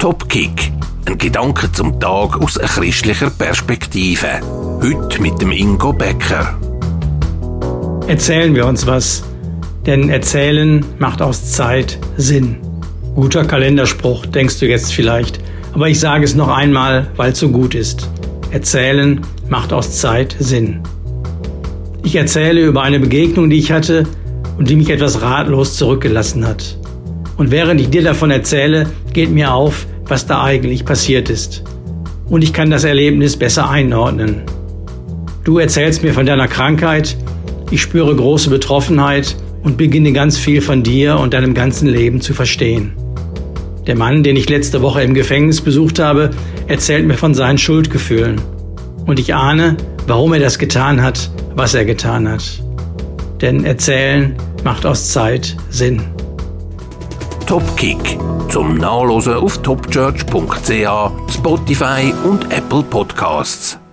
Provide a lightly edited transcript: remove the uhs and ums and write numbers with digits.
Topkick. Ein Gedanke zum Tag aus einer christlicher Perspektive. Heute mit dem Ingo Becker. Erzählen wir uns was, denn Erzählen macht aus Zeit Sinn. Guter Kalenderspruch, denkst du jetzt vielleicht, aber ich sage es noch einmal, weil es so gut ist. Erzählen macht aus Zeit Sinn. Ich erzähle über eine Begegnung, die ich hatte und die mich etwas ratlos zurückgelassen hat. Und während ich dir davon erzähle, geht mir auf, was da eigentlich passiert ist. Und ich kann das Erlebnis besser einordnen. Du erzählst mir von deiner Krankheit, ich spüre große Betroffenheit und beginne ganz viel von dir und deinem ganzen Leben zu verstehen. Der Mann, den ich letzte Woche im Gefängnis besucht habe, erzählt mir von seinen Schuldgefühlen. Und ich ahne, warum er das getan hat, was er getan hat. Denn Erzählen macht aus Zeit Sinn. Topkick. Zum Nachlesen auf topchurch.ch, Spotify und Apple Podcasts.